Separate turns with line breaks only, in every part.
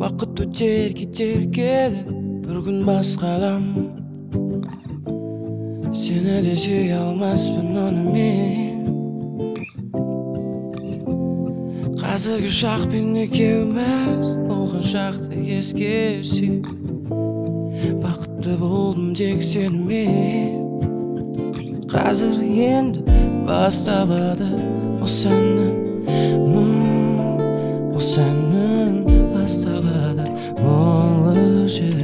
Вакыт өтер кетер келе бір күн басқалам. Сені де сүйе алмаспын оны мен. Қазіргі шақпен екеуміз болған шақты ескерсек, бақытты болдым тек сенімен. Қазір енді басталады осы әннің мұң, осы әннің басталады мұңлы жер.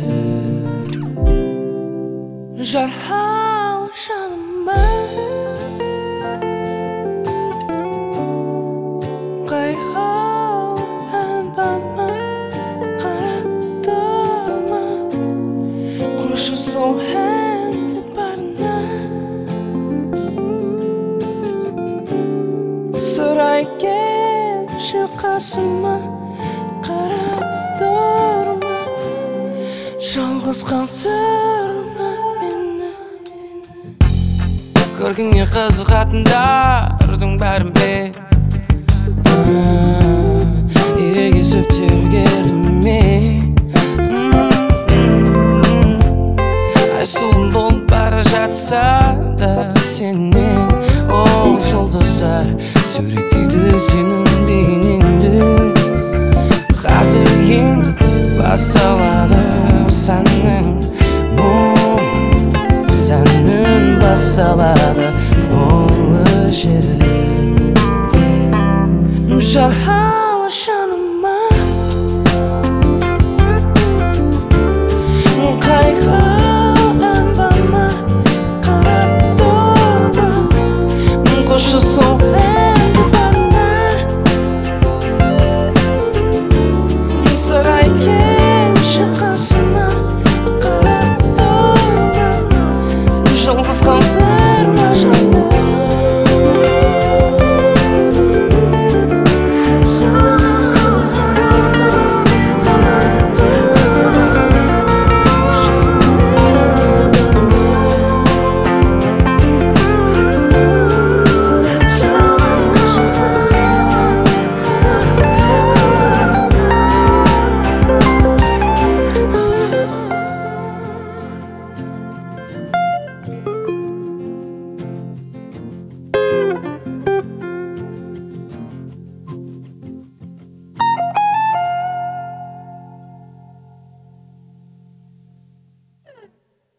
Жаралы жаныма қайғылы әнпама қарап тұрма, қойшы сол әнді барына. Сұрай келші қасыма, қарап тұрма, жалғыз қалдырма мені. Көргіңе қызығатындардың бәрін бер, ерегесіп тергердім мен. Айсұлым болып бара жатса да сенен, ол жұлдыздар суреттейді сенің бейнеңді. Қазір енді басталады осы әннің мұң, осы әннің басталады мұңлы жері. Жаралы жаныма қайғылы әнпама қарап тұрма, қойшы сол әнді барына. Сұрай келші қасыма, қарап тұрма, жалғыз қалдырма.